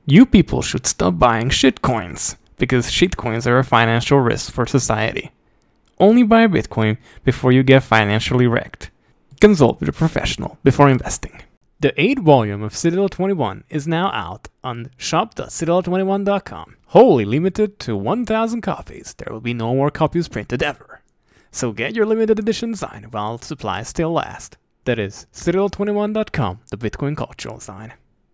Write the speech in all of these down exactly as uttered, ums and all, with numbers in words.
You people should stop buying shitcoins, because shitcoins are a financial risk for society. Only buy Bitcoin before you get financially wrecked. Consult with a professional before investing. The eighth volume of Citadel twenty-one is now out on shop dot citadel twenty-one dot com. Wholly limited to one thousand copies. There will be no more copies printed ever. So get your limited edition sign while supplies still last. That is citadel twenty-one dot com, the Bitcoin cultural sign.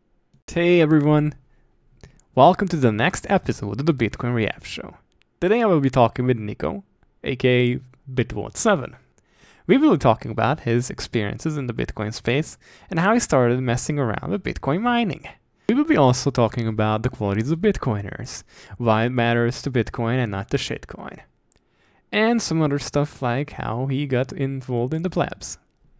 Hey everyone. Welcome to the next episode of the Bitcoin React Show. Today I will be talking with Nico, aka Bitvolt seven. We will be talking about his experiences in the Bitcoin space and how he started messing around with Bitcoin mining. We will be also talking about the qualities of Bitcoiners, why it matters to Bitcoin and not the shitcoin, and some other stuff like how he got involved in the plebs.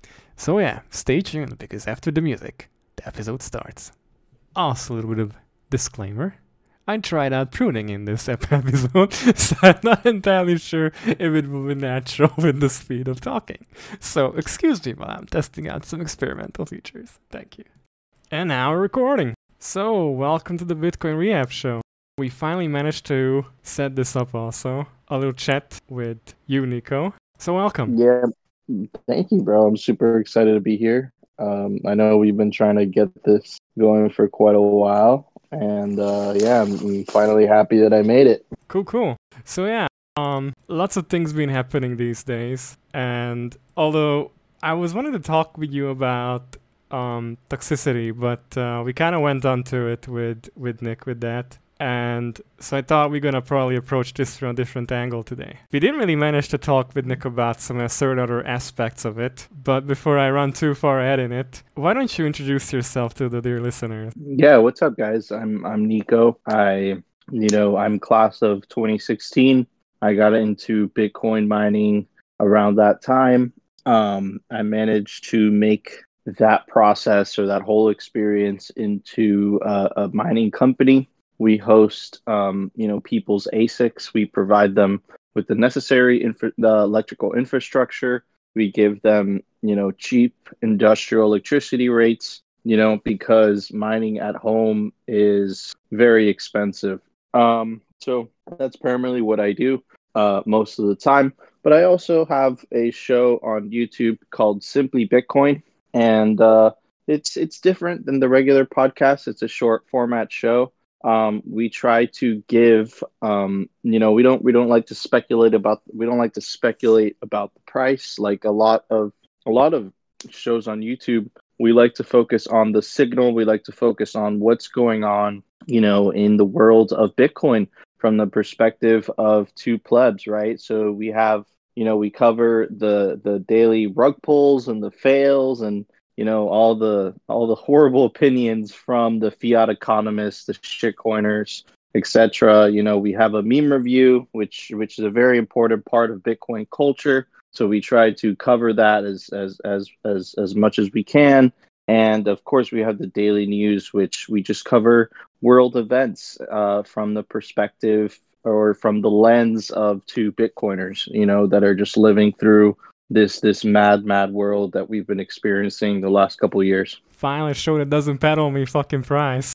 So yeah, stay tuned because after the music, the episode starts. Also a little bit of disclaimer. I tried out pruning in this episode, so I'm not entirely sure if it will be natural with the speed of talking. So excuse me while I'm testing out some experimental features. Thank you. And now we're recording. So welcome to the Bitcoin Rehab Show. We finally managed to set this up also. A little chat with you, Nico. So welcome. Yeah, thank you, bro. I'm super excited to be here. Um, I know we've been trying to get this going for quite a while. And uh, yeah, I'm, I'm finally happy that I made it. Cool, cool. So yeah, um, lots of things been happening these days. And although I was wanting to talk with you about um, toxicity, but uh, we kind of went on to it with, with Nick with that. And so I thought we're going to probably approach this from a different angle today. We didn't really manage to talk with Nick about some uh, certain other aspects of it. But before I run too far ahead in it, why don't you introduce yourself to the dear listeners? Yeah, what's up, guys? I'm I'm Nico. I, you know, I'm class of twenty sixteen. I got into Bitcoin mining around that time. Um, I managed to make that process or that whole experience into uh, a mining company. We host, um, you know, people's A S I Cs. We provide them with the necessary infra- the electrical infrastructure. We give them, you know, cheap industrial electricity rates, you know, because mining at home is very expensive. Um, so that's primarily what I do uh, most of the time. But I also have a show on YouTube called Simply Bitcoin, and uh, it's it's different than the regular podcast. It's a short format show. Um, we try to give, um, you know, we don't we don't like to speculate about we don't like to speculate about the price like a lot of a lot of shows on YouTube. We like to focus on the signal. We like to focus on what's going on, you know, in the world of Bitcoin from the perspective of two plebs, right? So we have, you know, we cover the the daily rug pulls and the fails and you know, all the all the horrible opinions from the fiat economists, the shitcoiners, et cetera. You know, we have a meme review, which which is a very important part of Bitcoin culture. So we try to cover that as as as as as much as we can. And of course, we have the daily news, which we just cover world events uh, from the perspective or from the lens of two Bitcoiners, you know, that are just living through this this mad mad world that we've been experiencing the last couple of years. Finally a show that doesn't peddle me fucking price.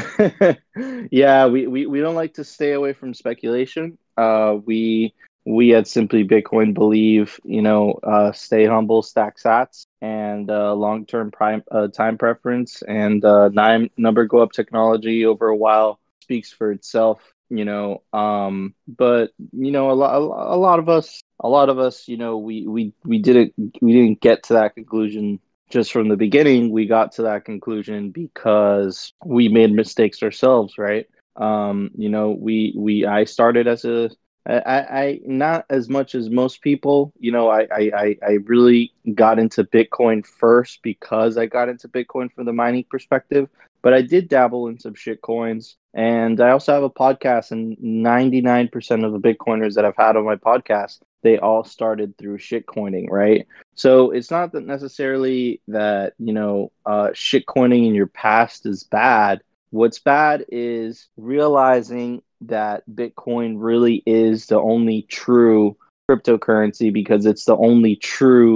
Yeah, we, we we don't like to stay away from speculation. Uh we we at Simply Bitcoin believe, you know, uh stay humble, stack sats, and uh long-term prime uh, time preference, and uh nine number go up technology over a while speaks for itself, you know. Um but you know, a lot a lot of us a lot of us, you know, we we we didn't we didn't get to that conclusion just from the beginning. We got to that conclusion because we made mistakes ourselves, right? Um, you know, we we I started as a I, I not as much as most people, you know, I, I I really got into Bitcoin first because I got into Bitcoin from the mining perspective. But I did dabble in some shit coins, and I also have a podcast, and ninety-nine percent of the Bitcoiners that I've had on my podcast, they all started through shitcoining, right? So it's not that necessarily that, you know, uh, shitcoining in your past is bad. What's bad is realizing that Bitcoin really is the only true cryptocurrency because it's the only true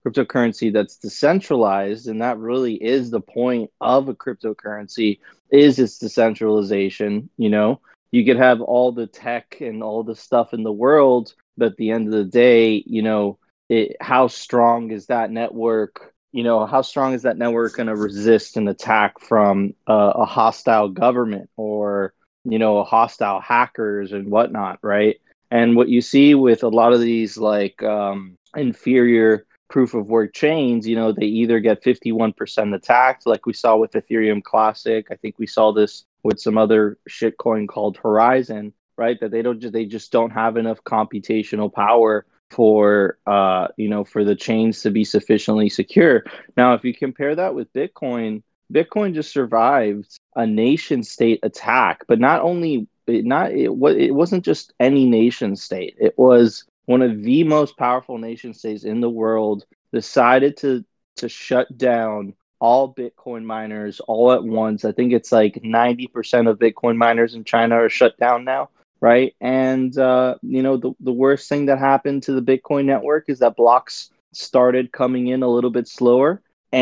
cryptocurrency that's decentralized, and that really is the point of a cryptocurrency, is its decentralization. You know, you could have all the tech and all the stuff in the world, but at the end of the day, you know, it, how strong is that network? You know, how strong is that network going to resist an attack from uh, a hostile government, or, you know, a hostile hackers and whatnot, right? And what you see with a lot of these like um, inferior proof of work chains, you know, they either get fifty-one percent attacked, like we saw with Ethereum Classic. I think we saw this with some other shitcoin called Horizon, right? That they don't just they just don't have enough computational power for uh you know for the chains to be sufficiently secure. Now, if you compare that with Bitcoin, Bitcoin just survived a nation state attack, but not only it not it was it wasn't just any nation state. It was one of the most powerful nation states in the world decided to to shut down all Bitcoin miners all at once. I think it's like ninety percent of Bitcoin miners in China are shut down now, right? And uh, you know, the the worst thing that happened to the Bitcoin network is that blocks started coming in a little bit slower,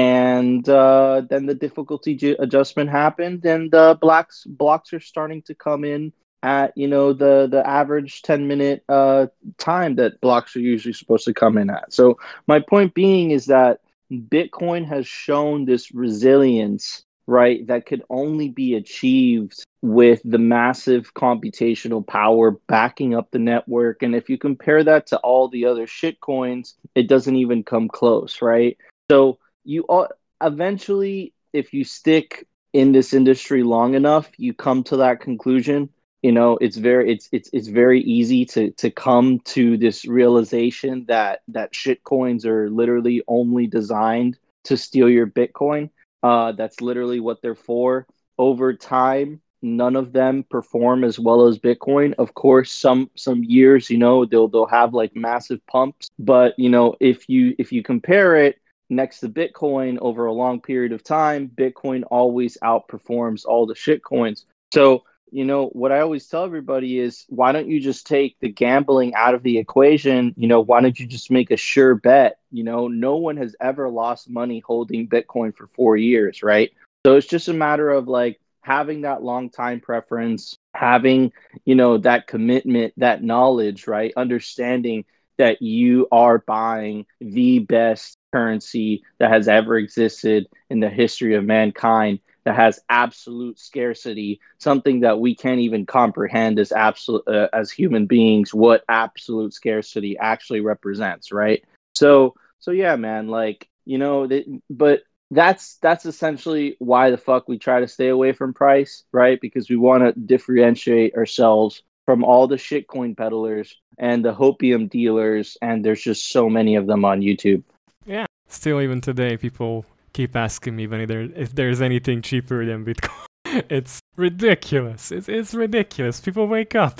and uh, then the difficulty ju- adjustment happened, and uh, blocks blocks are starting to come in at, you know, the the average ten minute uh, time that blocks are usually supposed to come in at. So my point being is that Bitcoin has shown this resilience, right, that could only be achieved with the massive computational power backing up the network. And if you compare that to all the other shit coins, it doesn't even come close, right? So you all, eventually, if you stick in this industry long enough, you come to that conclusion. You know, it's very it's it's it's very easy to to come to this realization that that shit coins are literally only designed to steal your Bitcoin. Uh, that's literally what they're for. Over time, none of them perform as well as Bitcoin. Of course, some some years, you know, they'll they'll have like massive pumps, but you know, if you if you compare it next to Bitcoin over a long period of time, Bitcoin always outperforms all the shit coins. So, you know, what I always tell everybody is, why don't you just take the gambling out of the equation? You know, why don't you just make a sure bet? You know, no one has ever lost money holding Bitcoin for four years, right? So it's just a matter of like having that long time preference, having, you know, that commitment, that knowledge, right? Understanding that you are buying the best currency that has ever existed in the history of mankind, that has absolute scarcity, something that we can't even comprehend as absolute uh, as human beings, what absolute scarcity actually represents, right? So, so yeah, man, like, you know, th- but that's that's essentially why the fuck we try to stay away from price, right? Because we want to differentiate ourselves from all the shitcoin peddlers and the hopium dealers, and there's just so many of them on YouTube. Yeah. Still, even today, people keep asking me when there, if there's anything cheaper than Bitcoin. It's ridiculous. It's it's ridiculous. People wake up.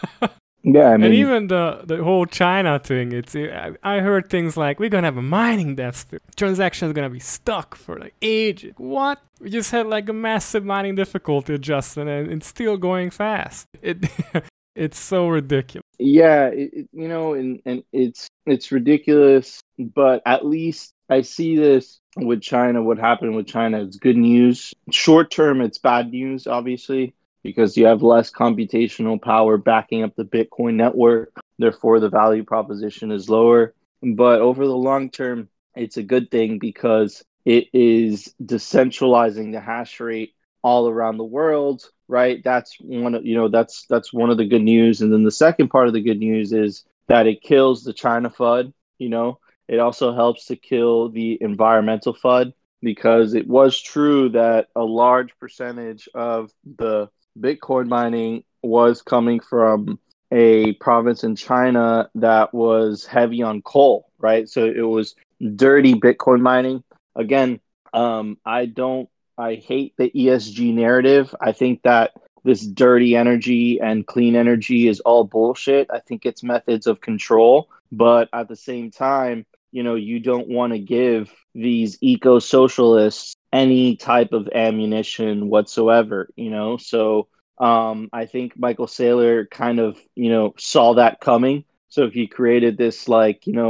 Yeah, I mean, and even the the whole China thing. It's I, I heard things like, we're gonna have a mining desk. Transactions gonna be stuck for like ages. What? We just had like a massive mining difficulty adjustment, and it's still going fast. It it's so ridiculous. Yeah, it, it, you know, and and it's it's ridiculous, but at least I see this with China. What happened with China? It's good news. Short term, it's bad news, obviously, because you have less computational power backing up the Bitcoin network. Therefore, the value proposition is lower. But over the long term, it's a good thing because it is decentralizing the hash rate all around the world, right? That's one of, you know, that's that's one of the good news. And then the second part of the good news is that it kills the China FUD, you know. It also helps to kill the environmental FUD, because it was true that a large percentage of the Bitcoin mining was coming from a province in China that was heavy on coal, right? So it was dirty Bitcoin mining. Again, um, I don't, I hate the E S G narrative. I think that this dirty energy and clean energy is all bullshit. I think it's methods of control. But at the same time, you know, you don't want to give these eco-socialists any type of ammunition whatsoever, you know? So um, I think Michael Saylor kind of, you know, saw that coming. So he created this, like, you know,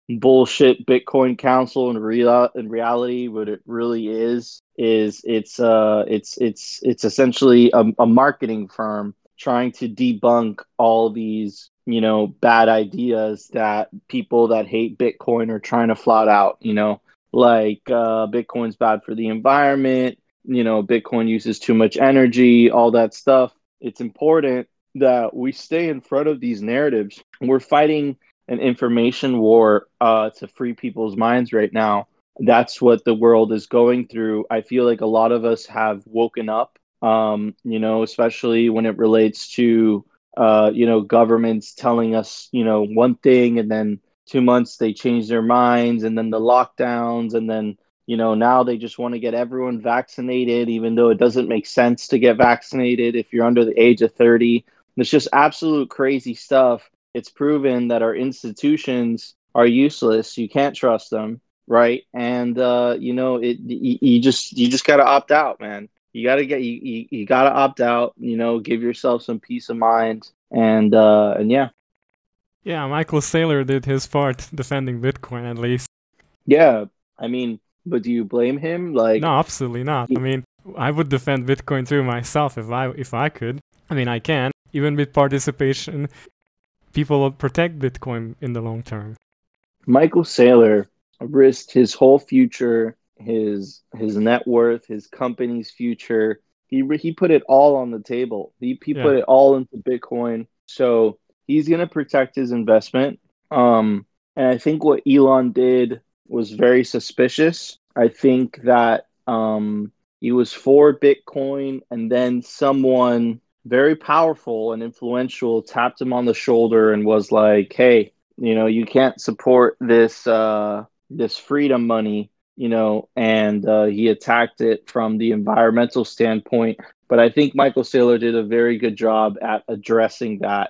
bullshit Bitcoin Council in real in reality, what it really is is it's uh it's it's it's essentially a, a marketing firm trying to debunk all these, you know, bad ideas that people that hate Bitcoin are trying to flout out, you know, like uh Bitcoin's bad for the environment, you know, Bitcoin uses too much energy, all that stuff. It's important that we stay in front of these narratives. We're fighting an information war uh, to free people's minds right now. That's what the world is going through. I feel like a lot of us have woken up, um, you know, especially when it relates to, uh, you know, governments telling us, you know, one thing and then two months they change their minds and then the lockdowns and then, you know, now they just want to get everyone vaccinated, even though it doesn't make sense to get vaccinated if you're under the age of thirty. It's just absolute crazy stuff. It's proven that our institutions are useless. You can't trust them, right? And uh, you know, it you, you just you just gotta opt out, man. You gotta get you, you, you gotta opt out. You know, give yourself some peace of mind, and uh, and yeah, Yeah, Michael Saylor did his part defending Bitcoin at least. yeah. I mean, but do you blame him? Like, No, absolutely not. I mean, I would defend Bitcoin too myself if I if I could. I mean, I can. Even with participation, people will protect Bitcoin in the long term. Michael Saylor risked his whole future, his his net worth, his company's future. He he put it all on the table. He he Yeah. put it all into Bitcoin. So he's gonna protect his investment. Um, and I think what Elon did was very suspicious. I think that um he was for Bitcoin, and then someone very powerful and influential tapped him on the shoulder and was like, "Hey, you know, you can't support this uh this freedom money, you know," and uh, he attacked it from the environmental standpoint. But I think Michael Saylor did a very good job at addressing that.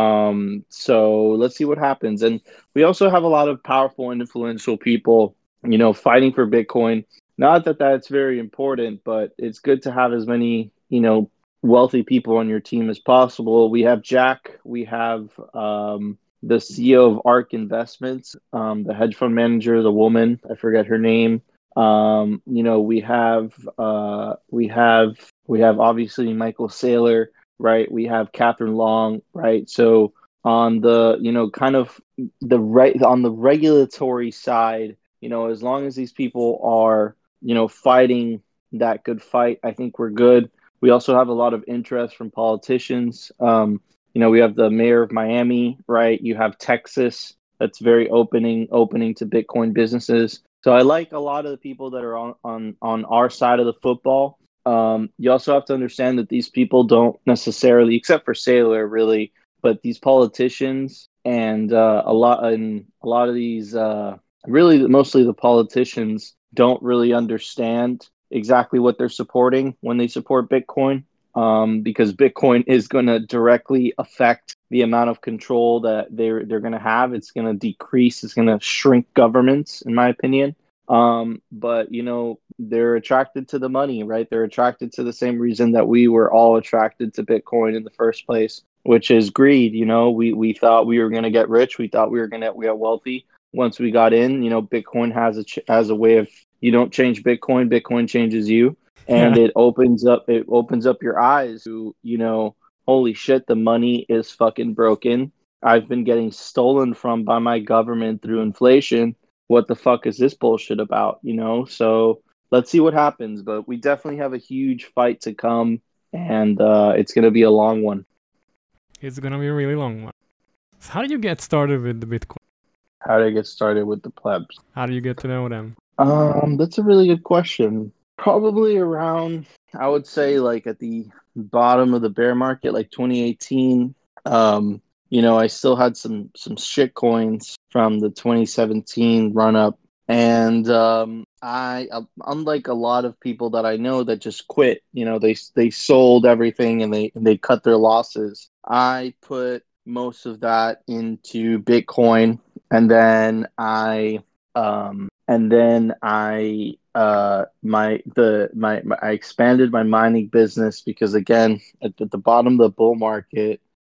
Um, so let's see what happens. And we also have a lot of powerful and influential people, you know, fighting for Bitcoin. Not that that's very important, but it's good to have as many, you know, wealthy people on your team as possible. We have Jack, we have um, the C E O of ARK Investments, um, the hedge fund manager, the woman, I forget her name. Um, you know, we have uh, we have we have obviously Michael Saylor, right? We have Catherine Long, right? So on the, you know, kind of the right on the regulatory side, you know, as long as these people are, you know, fighting that good fight, I think we're good. We also have a lot of interest from politicians. Um, you know, we have the mayor of Miami, right? You have Texas that's very opening opening to Bitcoin businesses. So I like a lot of the people that are on on on our side of the football. Um, you also have to understand that these people don't necessarily, except for Saylor, really, but these politicians and uh, a lot and a lot of these, uh, really, mostly the politicians don't really understand exactly what they're supporting when they support Bitcoin, um, because Bitcoin is going to directly affect the amount of control that they're they're going to have. It's going to decrease. It's going to shrink governments, in my opinion. Um, but you know, they're attracted to the money, right? They're attracted to the same reason that we were all attracted to Bitcoin in the first place, which is greed. You know, we we thought we were going to get rich. We thought we were going to get wealthy. Once we got in, you know, Bitcoin has a ch- has a way of, you don't change Bitcoin, Bitcoin changes you, and Yeah. it opens up it opens up your eyes to, you know, holy shit, the money is fucking broken. I've been getting stolen from by my government through inflation. What the fuck is this bullshit about, you know? So let's see what happens, but we definitely have a huge fight to come, and uh, it's going to be a long one. It's gonna be a really long one. So how did you get started with the Bitcoin? How did I get started with the plebs? How do you get to know them? Um, that's a really good question. Probably around, I would say, like at the bottom of the bear market, like twenty eighteen. Um, you know, I still had some some shit coins from the twenty seventeen run up, and um, I, uh, unlike a lot of people that I know that just quit, you know, they they sold everything and they and they cut their losses. I put most of that into Bitcoin, and then I um, and then I uh my the my, my I expanded my mining business because, again, at, at the bottom of the bull market,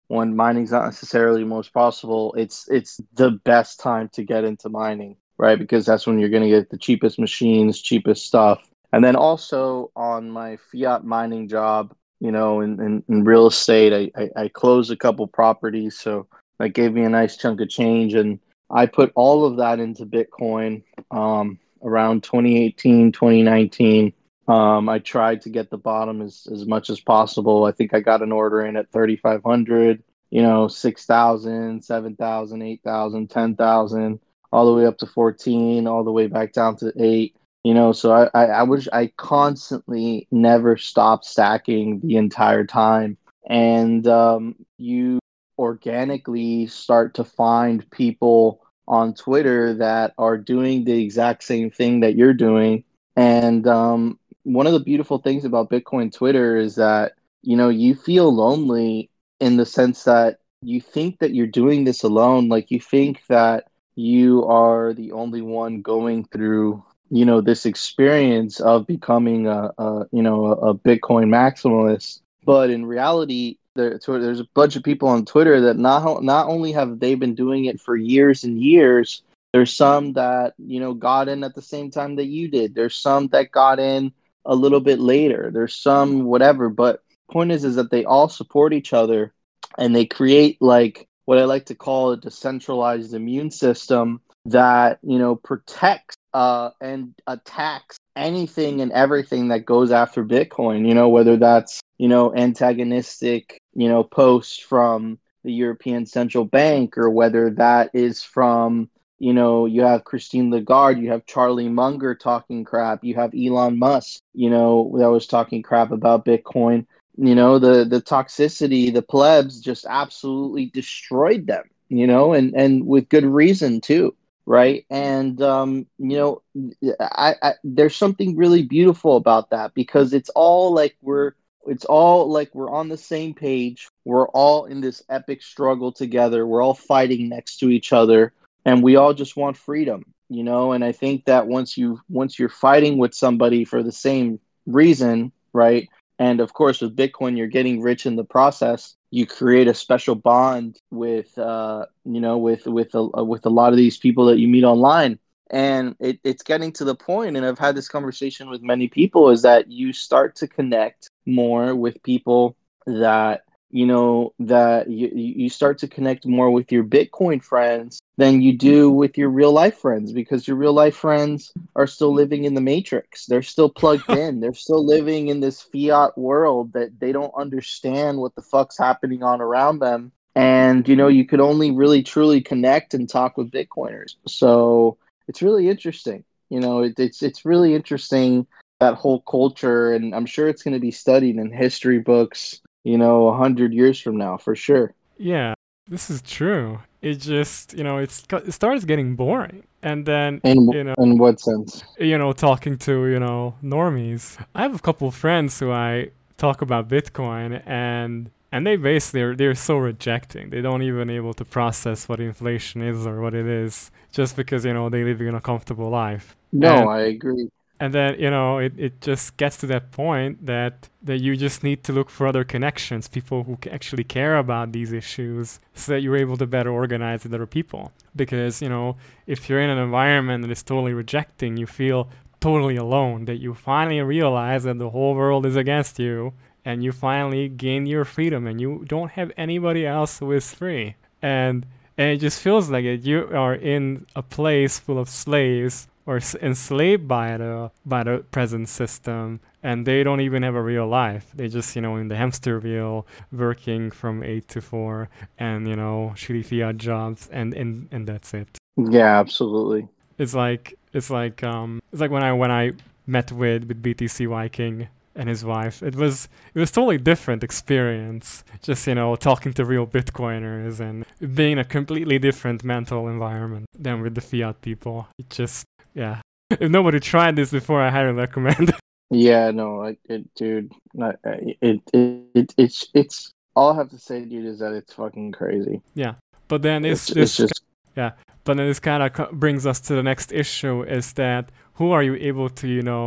when mining's not necessarily most possible, it's it's the best time to get into mining, right? Because that's when you're going to get the cheapest machines, cheapest stuff. And then also on my fiat mining job, you know, in, in, in real estate, I, I, I closed a couple properties. So that gave me a nice chunk of change. And I put all of that into Bitcoin um, around twenty eighteen, twenty nineteen. Um, I tried to get the bottom as, as much as possible. I think I got an order in at thirty-five hundred, you know, six thousand, seven thousand, eight thousand, ten thousand, all the way up to fourteen, all the way back down to eight. You know, so I, I, I was I constantly never stopped stacking the entire time. And um, you organically start to find people on Twitter that are doing the exact same thing that you're doing. And um, one of the beautiful things about Bitcoin Twitter is that, you know, you feel lonely in the sense that you think that you're doing this alone. Like you think that you are the only one going through, you know, this experience of becoming a, a you know, a, a Bitcoin maximalist. But in reality, there, there's a bunch of people on Twitter that not not only have they been doing it for years and years, there's some that, you know, got in at the same time that you did. There's some that got in a little bit later. There's some whatever. But point is, is that they all support each other and they create like what I like to call a decentralized immune system that, you know, protects uh, and attacks anything and everything that goes after Bitcoin, you know, whether that's, you know, antagonistic, you know, posts from the European Central Bank, or whether that is from, you know, you have Christine Lagarde, you have Charlie Munger talking crap, you have Elon Musk, you know, that was talking crap about Bitcoin. You know, the the toxicity, the plebs just absolutely destroyed them, you know, and, and with good reason too. Right. And, um, you know, I, I there's something really beautiful about that, because it's all like we're it's all like we're on the same page. We're all in this epic struggle together. We're all fighting next to each other, and we all just want freedom, you know. And I think that once you once you're fighting with somebody for the same reason, right? And of course, with Bitcoin, you're getting rich in the process. You create a special bond with, uh, you know, with with a with a lot of these people that you meet online, and it, it's getting to the point. And I've had this conversation with many people, is that you start to connect more with people that, you know, that you you start to connect more with your Bitcoin friends than you do with your real life friends, because your real life friends are still living in the matrix. They're still plugged in. They're still living in this fiat world that they don't understand what the fuck's happening on around them. And, you know, you could only really truly connect and talk with Bitcoiners. So it's really interesting. You know, it, it's it's really interesting, that whole culture. And I'm sure it's going to be studied in history books, you know, a hundred years from now, for sure. Yeah, this is true. It just, you know, it's it starts getting boring. And then, In you know, in what sense? you know, talking to, you know, normies. I have a couple of friends who I talk about Bitcoin, and and they basically are, they're so rejecting. They don't even able to process what inflation is or what it is, just because, you know, they live in a comfortable life. No, And I agree. And then, you know, it, it just gets to that point that, that you just need to look for other connections, people who actually care about these issues, so that you're able to better organize with other people. Because, you know, if you're in an environment that is totally rejecting, you feel totally alone, that you finally realize that the whole world is against you, and you finally gain your freedom, and you don't have anybody else who is free. And, and it just feels like it. You are in a place full of slaves, or enslaved by the by the present system, and they don't even have a real life. They just, you know, in the hamster wheel, working from eight to four, and, you know, shitty fiat jobs, and, and, and that's it. Yeah, absolutely. It's like it's like um it's like when I when I met with with B T C Viking and his wife. It was it was totally different experience. Just, you know, talking to real Bitcoiners and being in a completely different mental environment than with the fiat people. It just Yeah. If nobody tried this before, I highly recommend. Yeah, no, I, it, dude, not, it, it, it, it's, it's. All I have to say, dude, is that it's fucking crazy. Yeah, but then this, It's, this, it's just, yeah, but then this kind of co- brings us to the next issue: is that who are you able to, you know,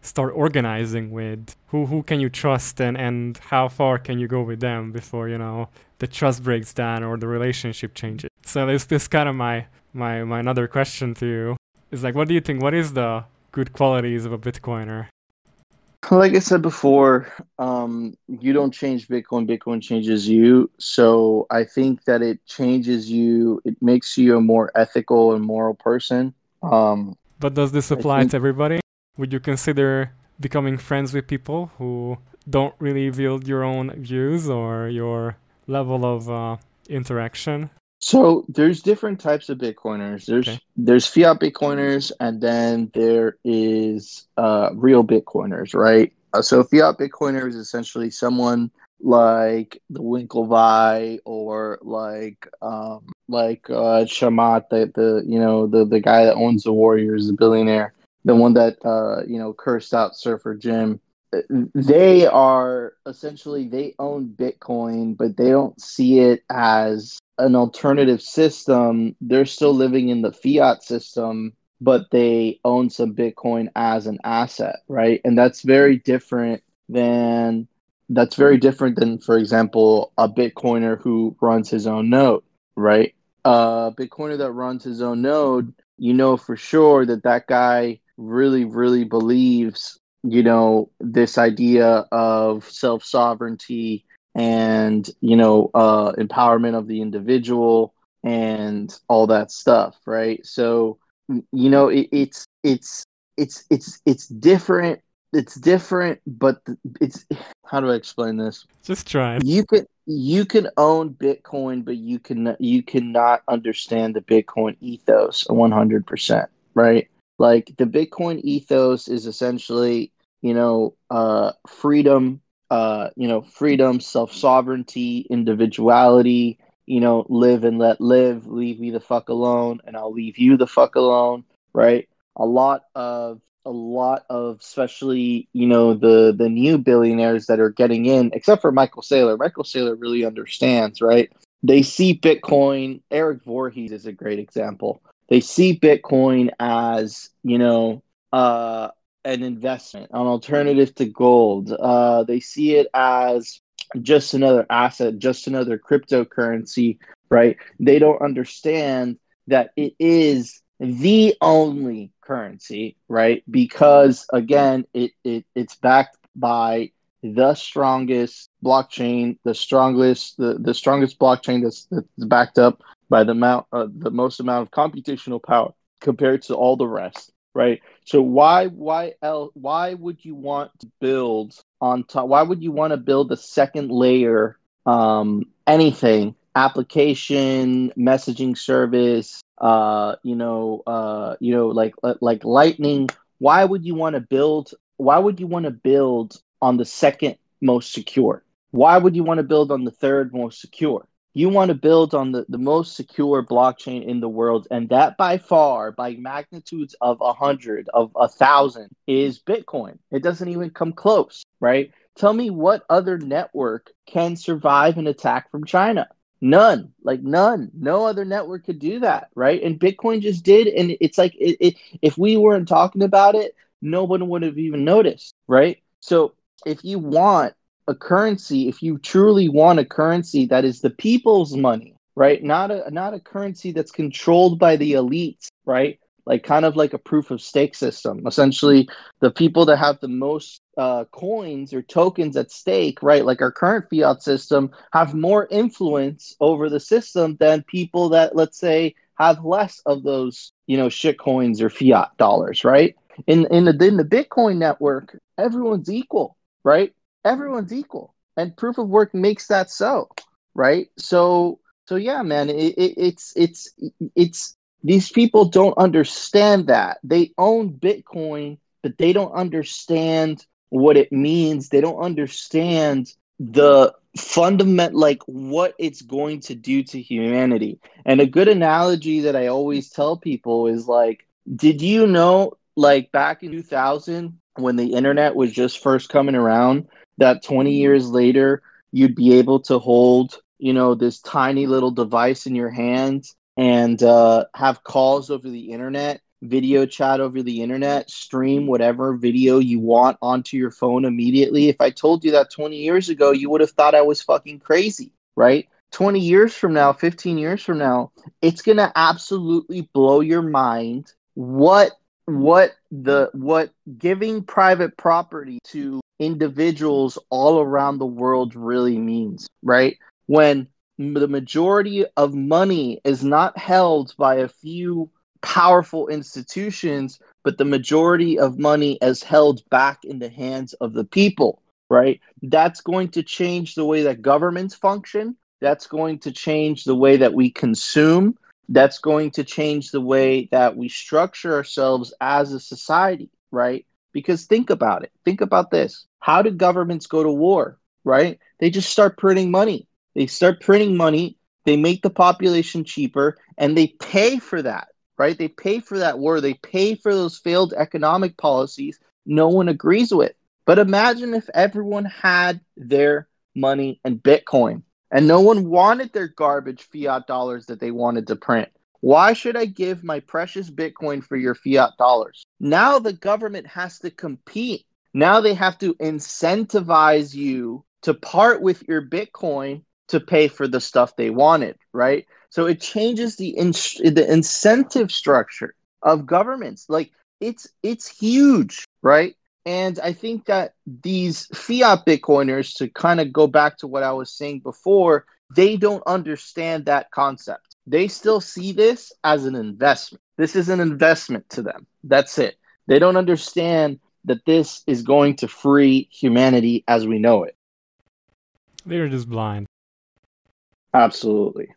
start organizing with? Who who can you trust, and, and how far can you go with them before, you know, the trust breaks down or the relationship changes? So this this kind of my, my, my another question to you is like, what do you think? What is the good qualities of a Bitcoiner? Like I said before, um, you don't change Bitcoin, Bitcoin changes you. So I think that it changes you, it makes you a more ethical and moral person. Um, But does this I apply think to everybody? Would you consider becoming friends with people who don't really wield your own views or your level of uh, interaction? so. There's different types of Bitcoiners. Okay. There's there's fiat Bitcoiners, and then there is uh, real Bitcoiners, right? Uh, so fiat Bitcoiner is essentially someone like the Winklevi or like um, like uh, Shamat, the, the you know the the guy that owns the Warriors, the billionaire, the one that uh, you know cursed out Surfer Jim. They are essentially they own Bitcoin, but they don't see it as an alternative system. They're still living in the fiat system, but they own some Bitcoin as an asset, right? And that's very different than that's very different than, for example, a Bitcoiner who runs his own node, right? A Bitcoiner that runs his own node, you know for sure that that guy really, really believes, you know, this idea of self sovereignty and, you know, uh, empowerment of the individual and all that stuff, right? So, you know, it, it's it's it's it's it's different. It's different, but it's how do I explain this? Just try it. You could you can own Bitcoin, but you can you cannot understand the Bitcoin ethos one hundred percent, right? Like the Bitcoin ethos is essentially, you know, uh, freedom, uh, you know, freedom, self sovereignty, individuality. You know, live and let live. Leave me the fuck alone, and I'll leave you the fuck alone, right? A lot of a lot of especially you know the the new billionaires that are getting in, except for Michael Saylor. Michael Saylor really understands, right? They see Bitcoin. Eric Voorhees is a great example. They see Bitcoin as, you know, uh, an investment, an alternative to gold. Uh, they see it as just another asset, just another cryptocurrency, right? They don't understand that it is the only currency, right? Because again, it, it it's backed by the strongest blockchain, the strongest the, the strongest blockchain that's, that's backed up by the amount uh, the most amount of computational power compared to all the rest, right? So why why else why would you want to build on top? Why would you want to build a second layer, um, anything, application, messaging service, uh, you know, uh, you know, like like Lightning? Why would you want to build? Why would you want to build on the second most secure? Why would you want to build on the third most secure? You want to build on the, the most secure blockchain in the world, and that by far, by magnitudes of a hundred, of a thousand, is Bitcoin. It doesn't even come close, right? Tell me what other network can survive an attack from China? None, like none. No other network could do that, right? And Bitcoin just did, and it's like it, it, if we weren't talking about it, no one would have even noticed, right? So if you want a currency, if you truly want a currency that is the people's money, right? Not a not a currency that's controlled by the elites, right? Like kind of like a proof of stake system. Essentially, the people that have the most uh, coins or tokens at stake, right? Like our current fiat system, have more influence over the system than people that, let's say, have less of those, you know, shit coins or fiat dollars, right? In in the in the Bitcoin network, everyone's equal, right? Everyone's equal, and proof of work makes that so, right? So so yeah, man, it, it, it's it's it's these people don't understand that they own Bitcoin, but they don't understand what it means. They don't understand the fundament, like what it's going to do to humanity. And a good analogy that I always tell people is like, did you know, like back in two thousand when the internet was just first coming around, that twenty years later you'd be able to hold, you know, this tiny little device in your hand and uh, have calls over the internet video chat over the internet, stream whatever video you want onto your phone immediately. If I told you that twenty years ago, you would have thought I was fucking crazy, right? twenty years from now, fifteen years from now, it's going to absolutely blow your mind what what the what giving private property to individuals all around the world really means, right? When the majority of money is not held by a few powerful institutions, but the majority of money is held back in the hands of the people, right? That's going to change the way that governments function. That's going to change the way that we consume. That's going to change the way that we structure ourselves as a society, right? Because think about it. Think about this. How do governments go to war, right? They just start printing money. They start printing money. They make the population cheaper, and they pay for that, right? They pay for that war. They pay for those failed economic policies no one agrees with. But imagine if everyone had their money in Bitcoin and no one wanted their garbage fiat dollars that they wanted to print. Why should I give my precious Bitcoin for your fiat dollars? Now the government has to compete. Now they have to incentivize you to part with your Bitcoin to pay for the stuff they wanted, right? So it changes the in- the incentive structure of governments. Like it's it's huge, right? And I think that these fiat Bitcoiners, to kind of go back to what I was saying before, they don't understand that concept. They still see this as an investment. This is an investment to them. That's it. They don't understand that this is going to free humanity as we know it. They're just blind. Absolutely.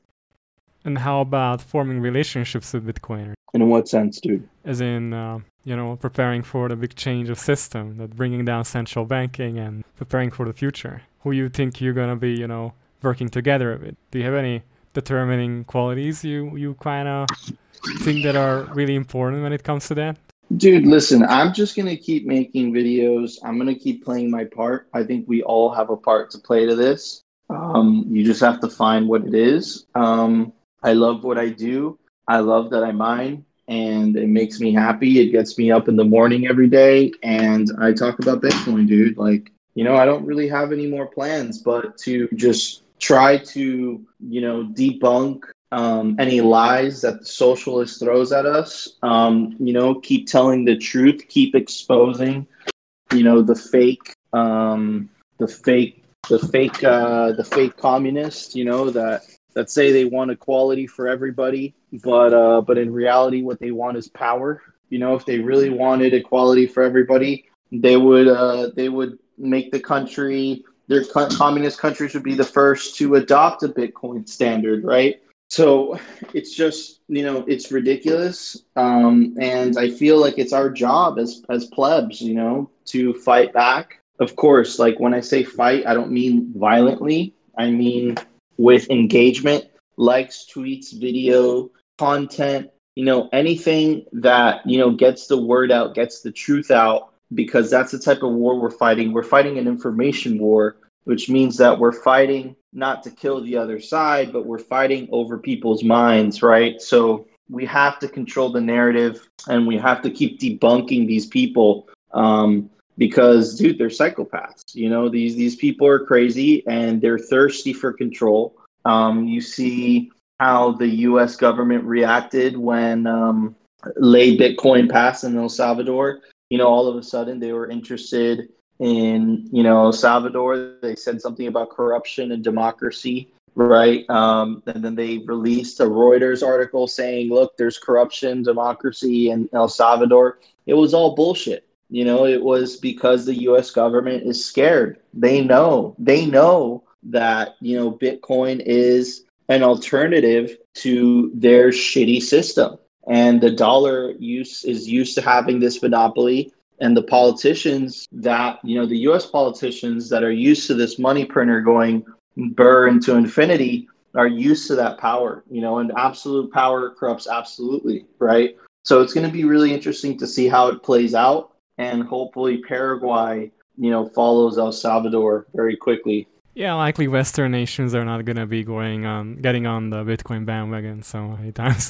And how about forming relationships with Bitcoiners? In what sense, dude? As in, uh, you know, preparing for the big change of system, that bringing down central banking and preparing for the future. Who you think you're gonna be, you know, working together with? Do you have any determining qualities you you kind of think that are really important when it comes to that? Dude, listen, I'm just going to keep making videos. I'm going to keep playing my part. I think we all have a part to play to this. Um, you just have to find what it is. Um, I love what I do. I love that I mine, and it makes me happy. It gets me up in the morning every day, and I talk about Bitcoin, dude. Like, you know, I don't really have any more plans but to just try to, you know, debunk um, any lies that the socialist throws at us. Um, you know, keep telling the truth, keep exposing, you know, the fake, um, the fake, the fake, uh, the fake communists, you know, that that say they want equality for everybody, but uh, but in reality, what they want is power. You know, if they really wanted equality for everybody, they would uh, they would make the country. Their co- communist countries would be the first to adopt a Bitcoin standard, right? So it's just, you know, it's ridiculous. Um, and I feel like it's our job as, as plebs, you know, to fight back. Of course, like when I say fight, I don't mean violently. I mean with engagement, likes, tweets, video, content, you know, anything that, you know, gets the word out, gets the truth out, because that's the type of war we're fighting. We're fighting an information war, which means that we're fighting not to kill the other side, but we're fighting over people's minds, right? So we have to control the narrative, and we have to keep debunking these people um, because, dude, they're psychopaths. You know, these these people are crazy, and they're thirsty for control. Um, you see how the U S government reacted when um, Ley Bitcoin passed in El Salvador. You know, all of a sudden they were interested in, you know, El Salvador. They said something about corruption and democracy, right? Um, and then they released a Reuters article saying, look, there's corruption, democracy in El Salvador. It was all bullshit. You know, it was because the U S government is scared. They know, they know that, you know, Bitcoin is an alternative to their shitty system. And the dollar use is used to having this monopoly. And the politicians that, you know, the U S politicians that are used to this money printer going burr into infinity are used to that power, you know, and absolute power corrupts absolutely, right? So it's going to be really interesting to see how it plays out. And hopefully Paraguay, you know, follows El Salvador very quickly. Yeah, likely Western nations are not going to be going on, getting on the Bitcoin bandwagon so anytime soon.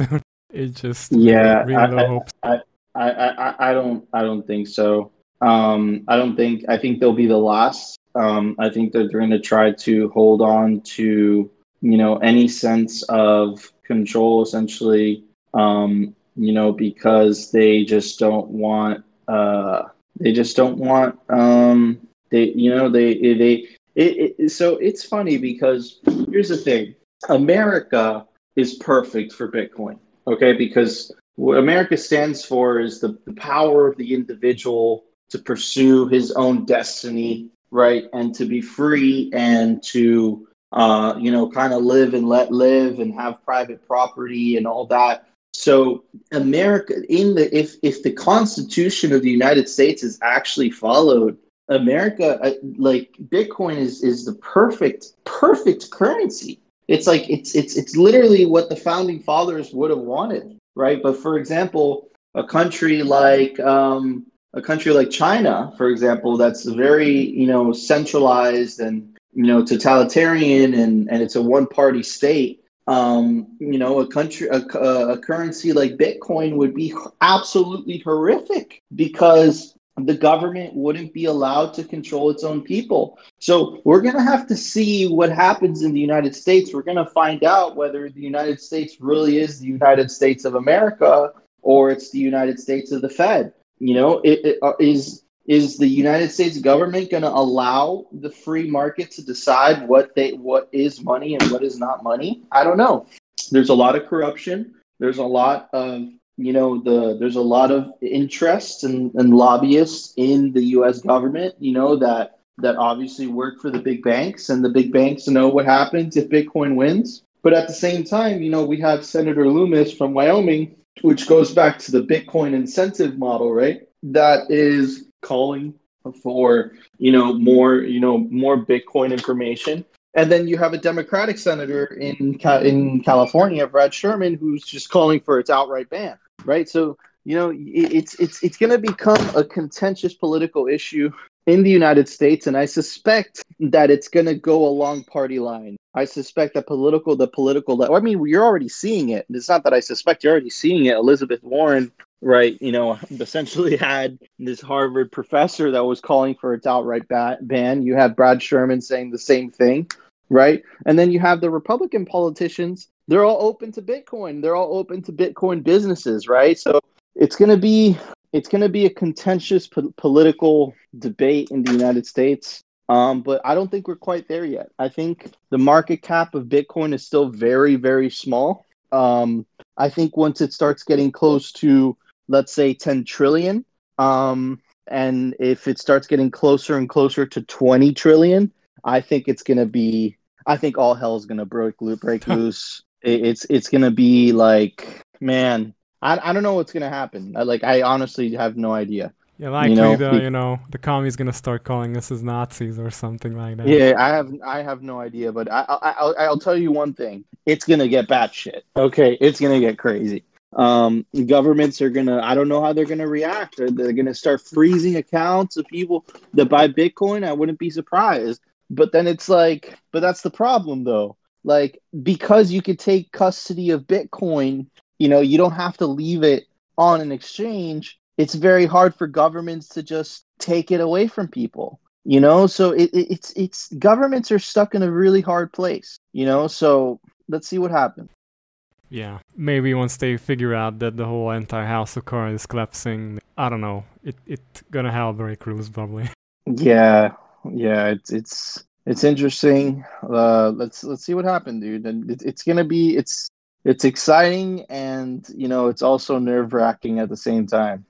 It just really, Yeah, really low I, hopes. I, I, I, I I don't, I don't think so. Um, I don't think, I think they'll be the last. Um, I think that they're going to try to hold on to, you know, any sense of control, essentially, um, you know, because they just don't want, uh, they just don't want, um, they, you know, they, they, it, it, so it's funny because here's the thing. America is perfect for Bitcoin. Okay, because what America stands for is the, the power of the individual to pursue his own destiny, right? And to be free and to, uh, you know, kind of live and let live and have private property and all that. So America, in the if if the Constitution of the United States is actually followed, America, uh, like Bitcoin, is is the perfect perfect currency. It's like it's it's it's literally what the founding fathers would have wanted, right? But for example, a country like um, a country like China, for example, that's very, you know, centralized and, you know, totalitarian, and and it's a one party state. Um, you know, a country a, a currency like Bitcoin would be absolutely horrific because the government wouldn't be allowed to control its own people. So we're going to have to see what happens in the United States. We're going to find out whether the United States really is the United States of America or it's the United States of the Fed. You know, it, it uh, is is the United States government going to allow the free market to decide what they what is money and what is not money? I don't know. There's a lot of corruption. There's a lot of, you know, the there's a lot of interest and, and lobbyists in the U S government, you know, that that obviously work for the big banks, and the big banks know what happens if Bitcoin wins. But at the same time, you know, we have Senator Loomis from Wyoming, which goes back to the Bitcoin incentive model, right? That is calling for, you know, more, you know, more Bitcoin information. And then you have a Democratic senator in in California, Brad Sherman, who's just calling for its outright ban. Right, so, you know, it's it's it's going to become a contentious political issue in the United States, and I suspect that it's going to go along party line. I suspect that political, the political, I mean, you're already seeing it. It's not that I suspect, you're already seeing it. Elizabeth Warren, right, you know, essentially had this Harvard professor that was calling for its outright ban. You have Brad Sherman saying the same thing, right? And then you have the Republican politicians. They're all open to Bitcoin. They're all open to Bitcoin businesses, right? So it's going to be it's going to be a contentious po- political debate in the United States. Um, but I don't think we're quite there yet. I think the market cap of Bitcoin is still very, very small. Um, I think once it starts getting close to, let's say, ten trillion, um, and if it starts getting closer and closer to twenty trillion, I think it's going to be, I think all hell is going to break, break loose. It's it's gonna be like, man, I I don't know what's gonna happen. I, like I honestly have no idea. Yeah, likely You know, the Be- you know the commies gonna start calling us as Nazis or something like that. yeah, I have I have no idea, but I, I I'll I'll tell you one thing: it's gonna get batshit. Okay, it's gonna get crazy. Um, governments are gonna, I don't know how they're gonna react. They're, they're gonna start freezing accounts of people that buy Bitcoin. I wouldn't be surprised. But then it's like, but that's the problem, though. Like, because you could take custody of Bitcoin, you know, you don't have to leave it on an exchange. It's very hard for governments to just take it away from people, you know? So it, it, it's, it's, governments are stuck in a really hard place, you know? So let's see what happens. Yeah, maybe once they figure out that the whole entire house of cards is collapsing, I don't know, it it gonna hell break loose probably. Yeah, yeah, it's, it's, it's interesting. Uh, let's let's see what happens, dude. And it, it's gonna be it's it's exciting, and you know it's also nerve wracking at the same time.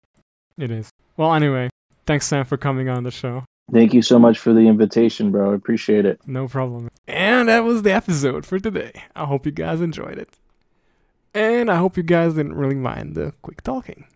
It is. Well, anyway, thanks Sam for coming on the show. Thank you so much for the invitation, bro. I appreciate it. No problem. And that was the episode for today. I hope you guys enjoyed it, and I hope you guys didn't really mind the quick talking.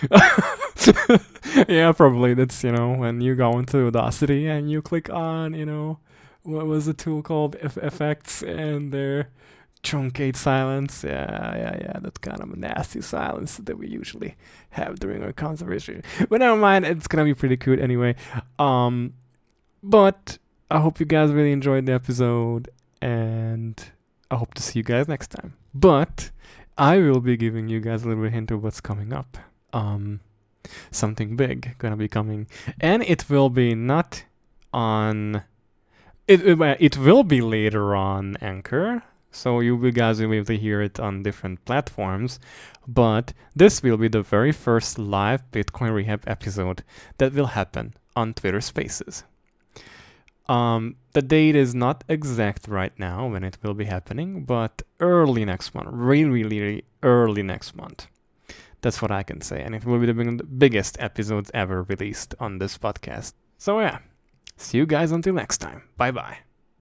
Yeah, probably. That's, you know, when you go into Audacity and you click on, you know, what was the tool called? F- effects and their truncate silence. Yeah, yeah, yeah. That's kind of a nasty silence that we usually have during our conversation. But never mind. It's gonna be pretty cute anyway. Um, but I hope you guys really enjoyed the episode, and I hope to see you guys next time. But I will be giving you guys a little bit hint of what's coming up. Um, something big gonna be coming, and it will be not on. It it, it will be later on Anchor, so you guys will be able to hear it on different platforms. But this will be the very first live Bitcoin Rehab episode that will happen on Twitter Spaces. Um, the date is not exact right now when it will be happening, but early next month, really, really early next month. That's what I can say, and it will be the big, biggest episodes ever released on this podcast. So yeah, see you guys until next time. Bye bye.